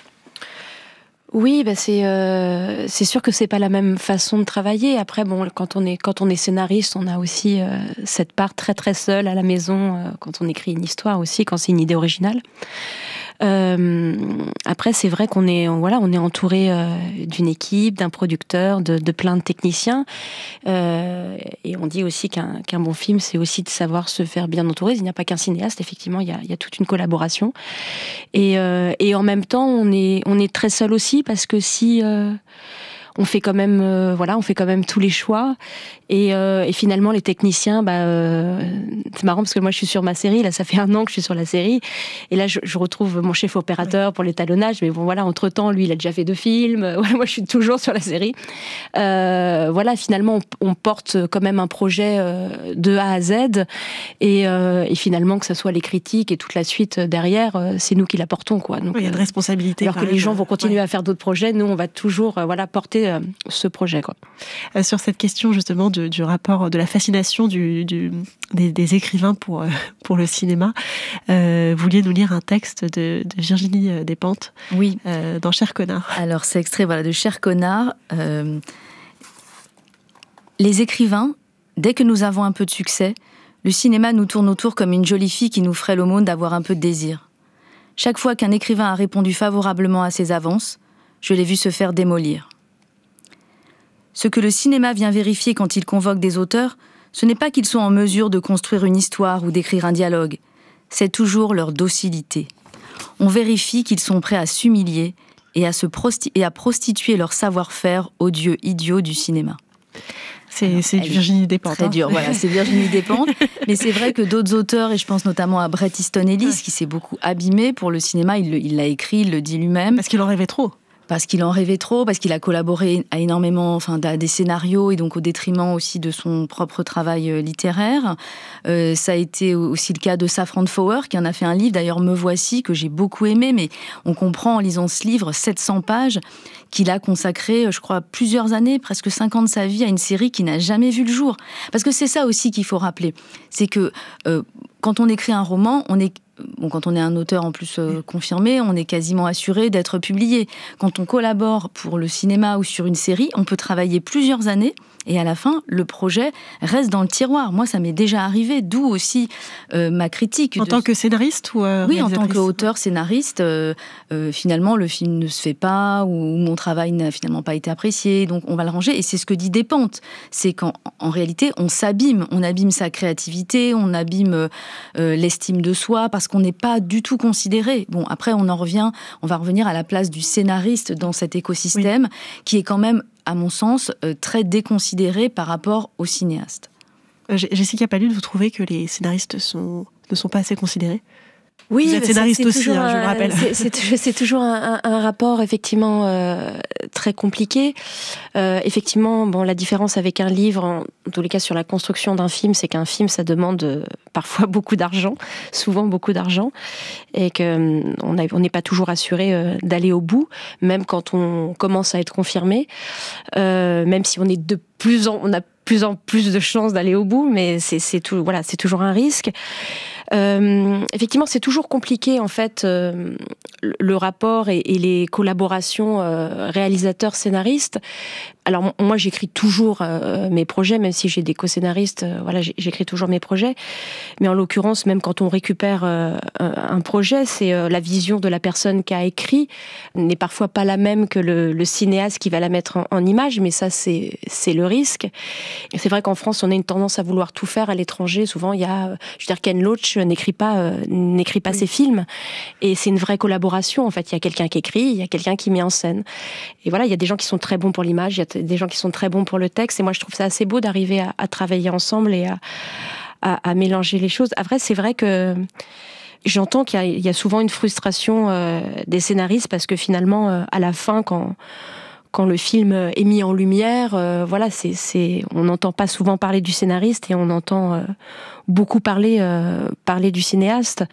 Oui, c'est sûr que c'est pas la même façon de travailler. Après, bon, quand on est scénariste, on a aussi cette part très très seule à la maison quand on écrit une histoire aussi, quand c'est une idée originale. Après, c'est vrai qu'on est entouré d'une équipe, d'un producteur, de plein de techniciens. Et on dit aussi qu'un bon film, c'est aussi de savoir se faire bien entourer. Il n'y a pas qu'un cinéaste, effectivement, il y a toute une collaboration. Et en même temps, on est très seul aussi, parce que si on fait quand même tous les choix. Et finalement, les techniciens, c'est marrant parce que moi, je suis sur ma série. Là, ça fait 1 an que je suis sur la série. Et là, je retrouve mon chef opérateur pour l'étalonnage. Mais bon, voilà, entre-temps, lui, il a déjà fait 2 films. Voilà, moi, je suis toujours sur la série. Voilà, finalement, on porte quand même un projet de A à Z. Et finalement, que ce soit les critiques et toute la suite derrière, c'est nous qui la portons, quoi. Donc, il y a une responsabilité. Alors que les gens vont continuer à faire d'autres projets, nous, on va toujours porter ce projet, quoi. Sur cette question, justement, du rapport, de la fascination des écrivains pour le cinéma, vous vouliez nous lire un texte de Virginie Despentes, oui, dans Cher connard. Alors, c'est extrait de Cher connard. Les écrivains, dès que nous avons un peu de succès, le cinéma nous tourne autour comme une jolie fille qui nous ferait l'aumône d'avoir un peu de désir. Chaque fois qu'un écrivain a répondu favorablement à ses avances, je l'ai vu se faire démolir. Ce que le cinéma vient vérifier quand il convoque des auteurs, ce n'est pas qu'ils sont en mesure de construire une histoire ou d'écrire un dialogue, c'est toujours leur docilité. On vérifie qu'ils sont prêts à s'humilier et à prostituer leur savoir-faire aux dieux idiots du cinéma. C'est Virginie Despentes. Très dur, voilà, c'est Virginie Despentes. Mais c'est vrai que d'autres auteurs, et je pense notamment à Bret Easton Ellis, qui s'est beaucoup abîmé pour le cinéma, il l'a écrit, il le dit lui-même. Parce qu'il en rêvait trop. Parce qu'il en rêvait trop, parce qu'il a collaboré à énormément, à des scénarios et donc au détriment aussi de son propre travail littéraire. Ça a été aussi le cas de Safran Foer, qui en a fait un livre, d'ailleurs Me Voici, que j'ai beaucoup aimé, mais on comprend en lisant ce livre, 700 pages, qu'il a consacré, je crois, plusieurs années, presque 5 ans de sa vie à une série qui n'a jamais vu le jour. Parce que c'est ça aussi qu'il faut rappeler, c'est que quand on écrit un roman, quand on est un auteur en plus confirmé, on est quasiment assuré d'être publié. Quand on collabore pour le cinéma ou sur une série, on peut travailler plusieurs années et à la fin, le projet reste dans le tiroir. Moi, ça m'est déjà arrivé, d'où aussi ma critique. En tant que scénariste ou oui, en tant qu'auteur, scénariste, finalement, le film ne se fait pas ou mon travail n'a finalement pas été apprécié, donc on va le ranger. Et c'est ce que dit Despentes, c'est qu'en réalité, on s'abîme. On abîme sa créativité, on abîme l'estime de soi, parce qu'on n'est pas du tout considéré. Bon, après, on va revenir à la place du scénariste dans cet écosystème, qui est quand même, à mon sens, très déconsidéré par rapport aux cinéastes. Jessica Palud, vous trouvez que les scénaristes ne sont pas assez considérés ? Oui, vous êtes scénariste aussi, je le rappelle. C'est toujours un rapport effectivement très compliqué. Effectivement, la différence avec un livre, en tous les cas sur la construction d'un film, c'est qu'un film, ça demande parfois beaucoup d'argent, souvent beaucoup d'argent, et qu'on n'est pas toujours assuré d'aller au bout, même quand on commence à être confirmé, même si on a plus en plus de chances d'aller au bout, mais c'est toujours un risque. Effectivement, c'est toujours compliqué en fait le rapport et les collaborations réalisateurs-scénaristes. Alors moi, j'écris toujours mes projets, même si j'ai des co-scénaristes. J'écris toujours mes projets. Mais en l'occurrence, même quand on récupère un projet, c'est la vision de la personne qui a écrit n'est parfois pas la même que le cinéaste qui va la mettre en image. Mais ça, c'est le risque. Et c'est vrai qu'en France, on a une tendance à vouloir tout faire à l'étranger. Souvent, il y a, Ken Loach n'écrit pas ses films. Et c'est une vraie collaboration. En fait, il y a quelqu'un qui écrit, il y a quelqu'un qui met en scène. Et voilà, il y a des gens qui sont très bons pour l'image, il y a des gens qui sont très bons pour le texte. Et moi, je trouve ça assez beau d'arriver à travailler ensemble et à mélanger les choses. Après, c'est vrai que j'entends qu'il y a souvent une frustration des scénaristes parce que finalement, à la fin, quand le film est mis en lumière, on n'entend pas souvent parler du scénariste et on entend beaucoup parler du cinéaste.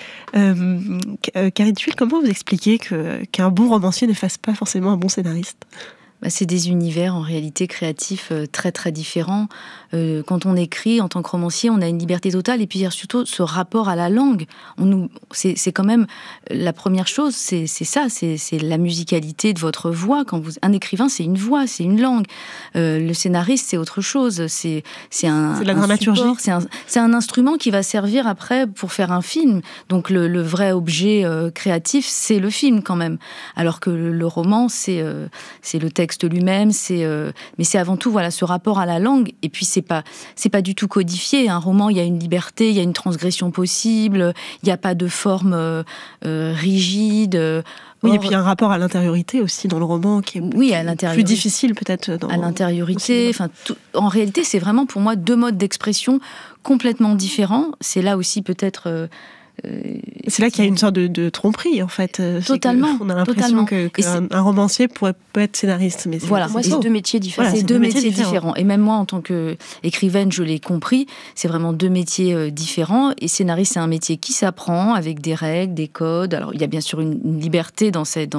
Karine Thuil, comment vous expliquez qu'un bon romancier ne fasse pas forcément un bon scénariste ? C'est des univers en réalité créatifs très très différents. Quand on écrit en tant que romancier, on a une liberté totale et puis il y a surtout ce rapport à la langue. C'est quand même la première chose, c'est ça, c'est la musicalité de votre voix. Un écrivain, c'est une voix, c'est une langue. Le scénariste, c'est autre chose. C'est de la dramaturgie. C'est un instrument qui va servir après pour faire un film. Donc le vrai objet créatif, c'est le film quand même. Alors que le roman, c'est le texte texte lui-même, mais c'est avant tout ce rapport à la langue. Et puis c'est pas du tout codifié. Un roman, il y a une liberté, il y a une transgression possible, il n'y a pas de forme rigide. Oui, et puis il y a un rapport à l'intériorité aussi dans le roman qui est plus difficile peut-être. À l'intériorité. En réalité, c'est vraiment pour moi 2 modes d'expression complètement différents. C'est là aussi peut-être... c'est là qu'il y a une sorte de tromperie en fait. Totalement. On a l'impression qu'un romancier peut être scénariste, mais c'est 2 métiers différents. C'est 2 métiers différents. Et même moi, en tant qu'écrivaine, je l'ai compris. C'est vraiment 2 métiers différents. Et scénariste, c'est un métier qui s'apprend avec des règles, des codes. Alors il y a bien sûr une liberté dans cette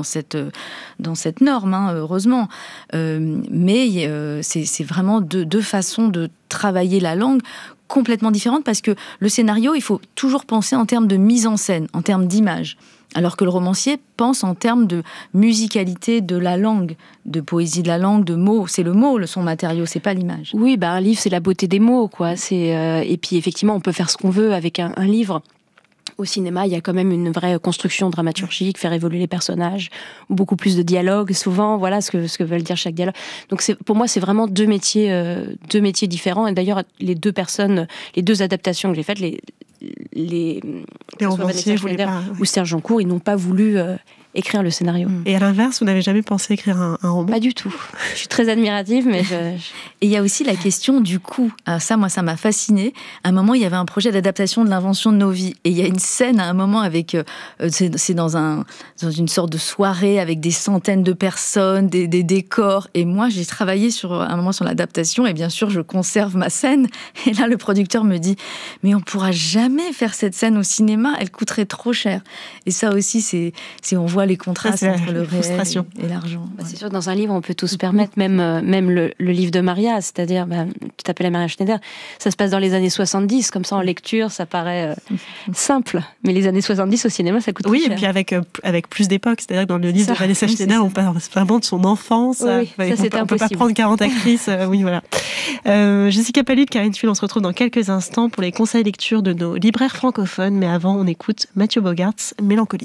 norme, heureusement. Mais c'est vraiment 2 façons de travailler la langue complètement différente, parce que le scénario, il faut toujours penser en termes de mise en scène, en termes d'image, alors que le romancier pense en termes de musicalité de la langue, de poésie de la langue, de mots. C'est le mot, son matériau, c'est pas l'image. Oui, un livre, c'est la beauté des mots, quoi. Et puis effectivement, on peut faire ce qu'on veut avec un livre. Au cinéma, il y a quand même une vraie construction dramaturgique, faire évoluer les personnages, beaucoup plus de dialogue, souvent, voilà ce que veulent dire chaque dialogue. Donc pour moi, c'est vraiment 2 métiers différents. Et d'ailleurs, les 2 adaptations que j'ai faites, les romanciers ou Serge Jancourt, ils n'ont pas voulu écrire le scénario. Et à l'inverse, vous n'avez jamais pensé écrire un roman ? Pas du tout. Je suis très admirative, mais Et il y a aussi la question du coût. Alors ça, moi, ça m'a fascinée. À un moment, il y avait un projet d'adaptation de l'Invention de nos vies. Et il y a une scène à un moment avec... c'est dans une sorte de soirée avec des centaines de personnes, des décors. Et moi, j'ai travaillé un moment sur l'adaptation. Et bien sûr, je conserve ma scène. Et là, le producteur me dit « Mais on ne pourra jamais faire cette scène au cinéma. Elle coûterait trop cher. » Et ça aussi, on voit les contrastes entre le réel et l'argent. C'est sûr que dans un livre, on peut tout se permettre, même le livre de Maria, c'est-à-dire, tu t'appelles Maria Schneider, ça se passe dans les années 70, comme ça en lecture, ça paraît simple, mais les années 70 au cinéma, ça coûte très cher. Oui, et puis avec plus d'époque, c'est-à-dire que dans le livre de Vanessa Schneider, on parle vraiment de son enfance, ça c'était impossible. On peut pas prendre 40 actrices, oui, voilà. Jessica Palud, Karine Thuil, on se retrouve dans quelques instants pour les conseils lecture de nos libraires francophones, mais avant, on écoute Mathieu Bogaerts, Mélancolie.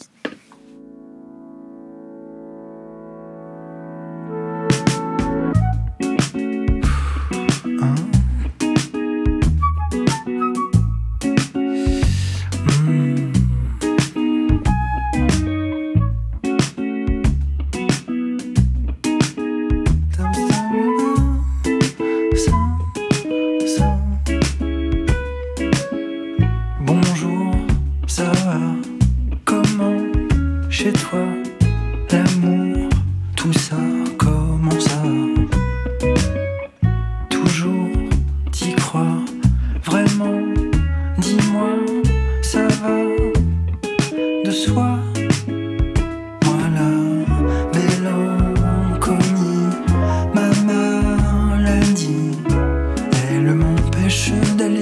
Bonjour, ça va? Comment chez toi l'amour, tout ça, comment ça va? Toujours t'y crois vraiment? Dis-moi, ça va de soi? Moi la mélancolie, ma maladie, elle m'empêche d'aller.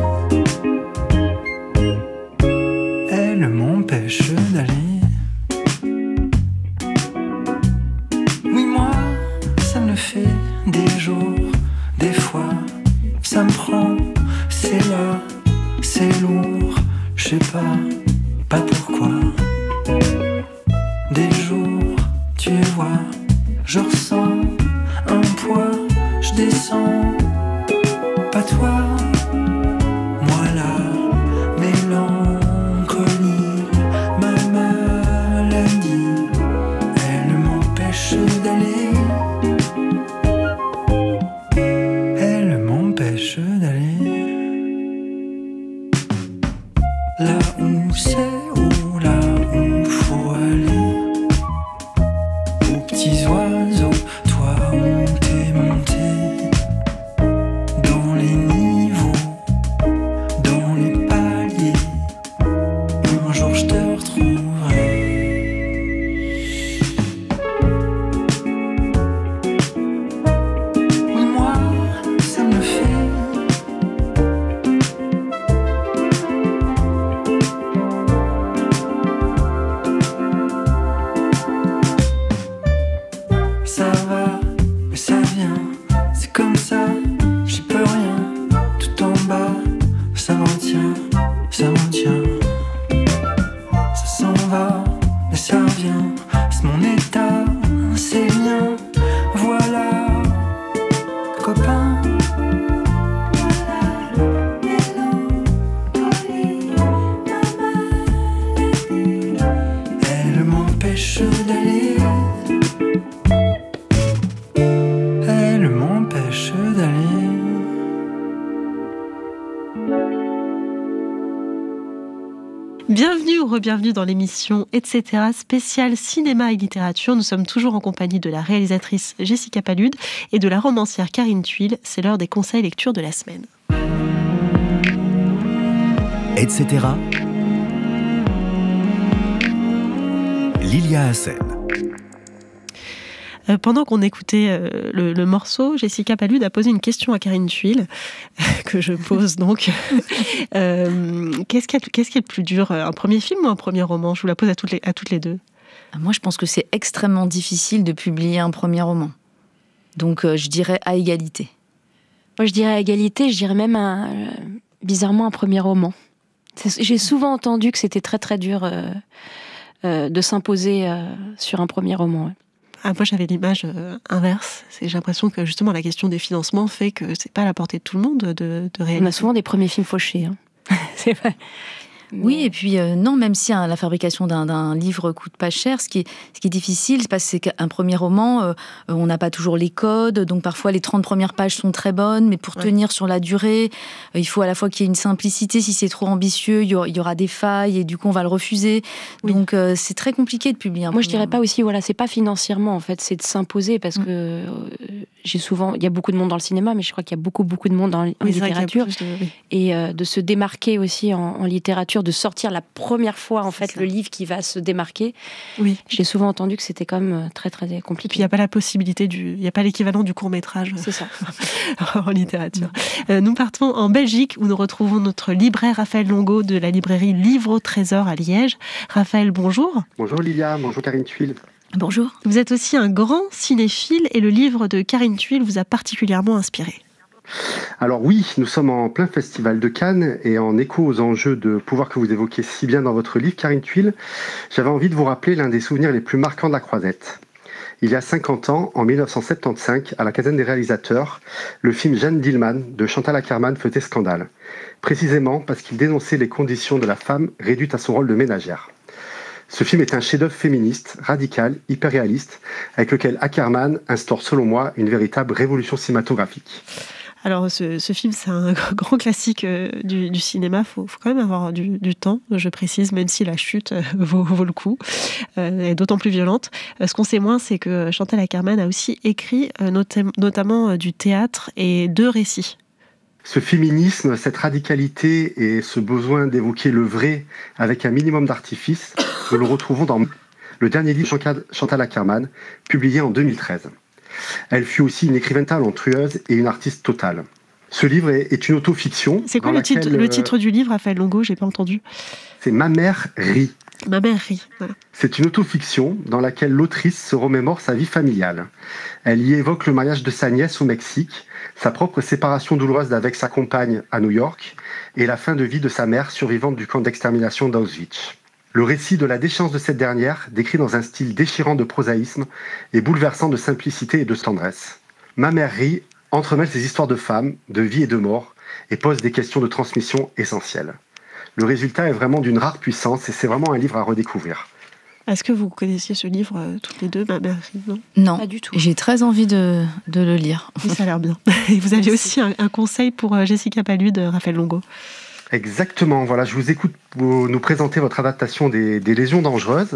Elle m'empêche d'aller. Oui, moi, ça me fait des jours, des fois, ça me prend, c'est là, c'est lourd, je sais pas pourquoi. Des jours, tu vois, je ressens un poids, je descends, pas toi. Moi là, mélancolie, ma maladie, elle m'empêche d'aller. Elle m'empêche d'aller. Là où c'est, ou là où faut aller. Aux petits oiseaux, toi où t'es monté. Dans les niveaux, dans les paliers. Un jour je te retrouverai. Oui, moi, ça me fait. Ça va, mais ça vient, c'est comme ça, j'y peux rien. Tout en bas, ça m'en tient, ça m'en tient. Ça s'en va, mais ça vient, c'est mon état, c'est bien. Voilà. Bienvenue ou re-bienvenue dans l'émission Etc. spéciale cinéma et littérature. Nous sommes toujours en compagnie de la réalisatrice Jessica Palud et de la romancière Karine Thuil. C'est l'heure des conseils lecture de la semaine. Etc. Lilia Hassen. Pendant qu'on écoutait le morceau, Jessica Palud a posé une question à Karine Thuil, que je pose donc. Qu'est-ce qui est le plus dur, un premier film ou un premier roman ? Je vous la pose à toutes les deux. Moi, je pense que c'est extrêmement difficile de publier un premier roman. Donc, je dirais à égalité. Moi, je dirais à égalité, je dirais même bizarrement un premier roman. J'ai souvent entendu que c'était très très dur de s'imposer sur un premier roman. Ouais. Moi, j'avais l'image inverse. J'ai l'impression que justement la question des financements fait que c'est pas à la portée de tout le monde de réaliser. On a souvent des premiers films fauchés. Hein. C'est vrai. Oui, et puis non, même si la fabrication d'un livre coûte pas cher, ce qui est difficile, c'est parce que c'est qu'un premier roman, on n'a pas toujours les codes, donc parfois les 30 premières pages sont très bonnes, mais pour tenir sur la durée, il faut à la fois qu'il y ait une simplicité. Si c'est trop ambitieux, il y aura des failles et du coup on va le refuser. Oui. Donc c'est très compliqué de publier un Moi je dirais pas aussi, voilà, c'est pas financièrement en fait, c'est de s'imposer parce que il y a beaucoup de monde dans le cinéma, mais je crois qu'il y a beaucoup de monde en littérature. Et de se démarquer aussi en littérature, de sortir la première fois en fait le livre qui va se démarquer. Oui. J'ai souvent entendu que c'était quand même très très compliqué. Et puis il n'y a pas la possibilité il n'y a pas l'équivalent du court-métrage. C'est ça. En littérature. Nous partons en Belgique où nous retrouvons notre libraire Raphaël Longo de la librairie Livre au Trésor à Liège. Raphaël, bonjour. Bonjour Lilia, bonjour Karine Thuil. Bonjour. Vous êtes aussi un grand cinéphile et le livre de Karine Thuil vous a particulièrement inspiré. Alors oui, nous sommes en plein festival de Cannes et en écho aux enjeux de pouvoir que vous évoquez si bien dans votre livre, Karine Thuil, j'avais envie de vous rappeler l'un des souvenirs les plus marquants de la Croisette. Il y a 50 ans, en 1975, à la Caserne des réalisateurs, le film Jeanne Dillman de Chantal Akerman faisait scandale, précisément parce qu'il dénonçait les conditions de la femme réduite à son rôle de ménagère. Ce film est un chef-d'œuvre féministe, radical, hyper réaliste, avec lequel Akerman instaure selon moi une véritable révolution cinématographique. Alors, ce film, c'est un grand classique du cinéma. Faut quand même avoir du temps, je précise, même si la chute vaut le coup. Elle est d'autant plus violente. Ce qu'on sait moins, c'est que Chantal Akerman a aussi écrit notamment du théâtre et 2 récits. Ce féminisme, cette radicalité et ce besoin d'évoquer le vrai avec un minimum d'artifice, nous le retrouvons dans le dernier livre de Chantal Akerman, publié en 2013. Elle fut aussi une écrivaine talentueuse et une artiste totale. Ce livre est une autofiction. C'est quoi le titre du livre, Raphaël Longo ? J'ai pas entendu. C'est Ma mère rit. Ma mère rit, voilà. C'est une autofiction dans laquelle l'autrice se remémore sa vie familiale. Elle y évoque le mariage de sa nièce au Mexique, sa propre séparation douloureuse avec sa compagne à New York et la fin de vie de sa mère survivante du camp d'extermination d'Auschwitz. Le récit de la déchéance de cette dernière, décrit dans un style déchirant de prosaïsme et bouleversant de simplicité et de tendresse. Ma mère rit entremêle ces histoires de femmes, de vie et de mort, et pose des questions de transmission essentielles. Le résultat est vraiment d'une rare puissance et c'est vraiment un livre à redécouvrir. Est-ce que vous connaissiez ce livre toutes les deux, Ma mère rit, non ? Non, pas du tout. J'ai très envie de le lire. Oui, ça a l'air bien. Et vous aviez aussi un conseil pour Jessica Palud, Raphaël Longo. Exactement, voilà, je vous écoute nous présenter votre adaptation des Légions dangereuses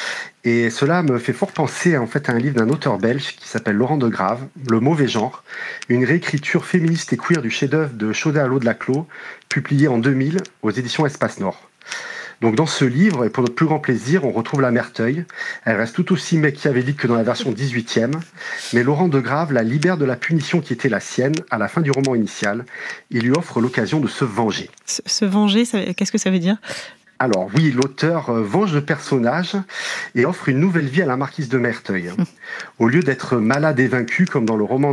et cela me fait fort penser en fait à un livre d'un auteur belge qui s'appelle Laurent de Grave, Le mauvais genre, une réécriture féministe et queer du chef-d'œuvre de Chaudet-Allo de Laclos, publié en 2000 aux éditions Espace Nord. Donc dans ce livre, et pour notre plus grand plaisir, on retrouve la Merteuil. Elle reste tout aussi machiavélique que dans la version 18e, mais Laurent de Grave la libère de la punition qui était la sienne à la fin du roman initial. Il lui offre l'occasion de se venger. Se venger, qu'est-ce que ça veut dire ? Alors oui, l'auteur venge le personnage et offre une nouvelle vie à la marquise de Merteuil. Au lieu d'être malade et vaincue comme dans le roman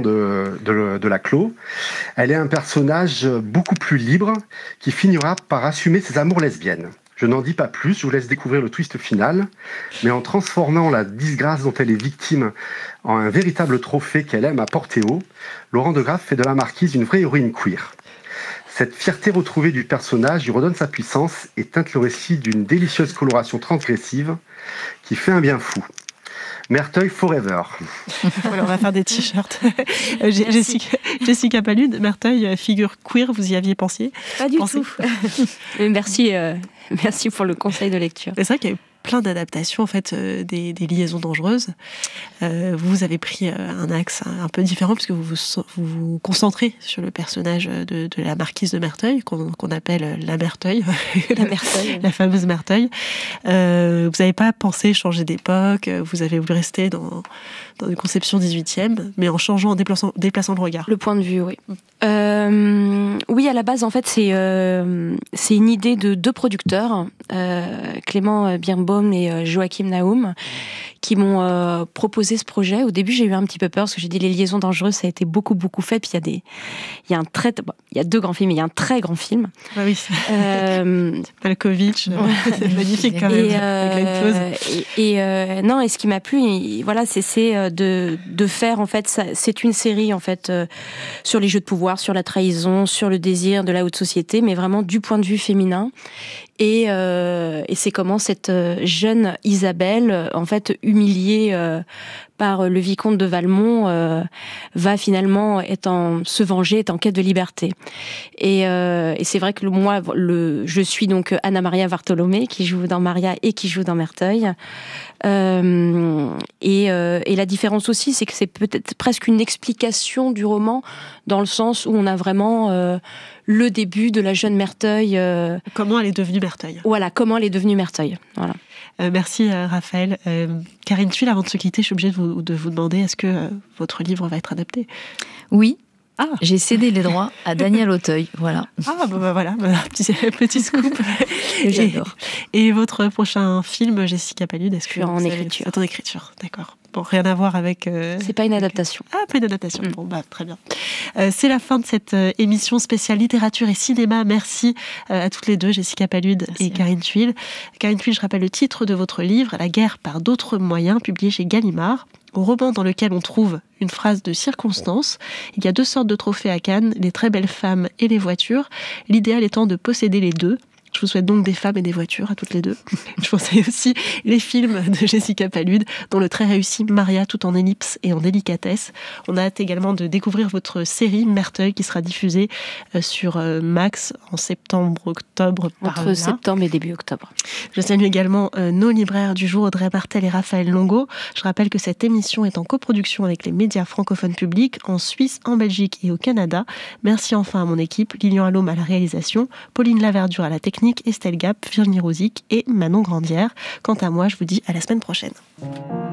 de Laclos, elle est un personnage beaucoup plus libre qui finira par assumer ses amours lesbiennes. Je n'en dis pas plus, je vous laisse découvrir le twist final, mais en transformant la disgrâce dont elle est victime en un véritable trophée qu'elle aime à porter haut, Laurent de Grave fait de la marquise une vraie héroïne queer. Cette fierté retrouvée du personnage lui redonne sa puissance et teinte le récit d'une délicieuse coloration transgressive qui fait un bien fou. Merteuil Forever. Voilà, on va faire des t-shirts. Jessica Palud, Merteuil, figure queer, vous y aviez pensé? Pas du tout. Merci pour le conseil de lecture. C'est vrai qu'il y a eu plein d'adaptations en fait des liaisons dangereuses. Vous avez pris un axe un peu différent puisque vous vous concentrez sur le personnage de la marquise de Merteuil qu'on appelle la Merteuil, la fameuse Merteuil. Vous n'avez pas pensé changer d'époque, vous avez voulu rester dans une conception 18e, mais en changeant, en déplaçant le regard. Le point de vue, oui. Oui, à la base, en fait, c'est une idée de deux producteurs, Clément Birnbaum et Joachim Naum, qui m'ont proposé ce projet. Au début, j'ai eu un petit peu peur parce que j'ai dit les liaisons dangereuses, ça a été beaucoup fait. Puis il y a deux grands films, il y a un très grand film. Ah oui, Malkovich, c'est magnifique quand même. Et ce qui m'a plu, voilà, c'est de faire en fait, c'est une série en fait sur les jeux de pouvoir, sur la trahison, sur le désir de la haute société, mais vraiment du point de vue féminin. Et c'est comment cette jeune Isabelle, en fait humiliée par le vicomte de Valmont, va finalement se venger, est en quête de liberté. Et c'est vrai que je suis donc Anna Maria Bartolomé, qui joue dans Maria et qui joue dans Merteuil. Et la différence aussi, c'est que c'est peut-être presque une explication du roman, dans le sens où on a vraiment le début de la jeune Merteuil. Comment elle est devenue Merteuil. Voilà, comment elle est devenue Merteuil. Voilà. Merci Raphaël. Karine Thuil, avant de se quitter, je suis obligée de vous demander, est-ce que votre livre va être adapté? Oui. J'ai cédé les droits à Daniel Auteuil, voilà. Voilà, petit scoop. J'adore. Et votre prochain film, Jessica Palud, est-ce que en écriture? C'est en écriture, d'accord. Bon, rien à voir avec... C'est pas une adaptation. Pas une adaptation. Bon, très bien. C'est la fin de cette émission spéciale littérature et cinéma. Merci à toutes les deux, Jessica Palud et Karine Thuil. Karine Thuil, je rappelle le titre de votre livre, La guerre par d'autres moyens, publié chez Gallimard. Au roman dans lequel on trouve une phrase de circonstance, il y a deux sortes de trophées à Cannes, les très belles femmes et les voitures, l'idéal étant de posséder les deux. Je vous souhaite donc des femmes et des voitures à toutes les deux. Je pensais aussi les films de Jessica Palud, dont le très réussi Maria, tout en ellipse et en délicatesse. On a hâte également de découvrir votre série Merteuil, qui sera diffusée sur Max en septembre-octobre. Entre septembre et début octobre. Je salue également nos libraires du jour, Audrey Martel et Raphaël Longo. Je rappelle que cette émission est en coproduction avec les médias francophones publics en Suisse, en Belgique et au Canada. Merci enfin à mon équipe, Lilian Allôme à la réalisation, Pauline Laverdure à la technique, Estelle Gap, Virginie Rosic et Manon Grandière. Quant à moi, je vous dis à la semaine prochaine.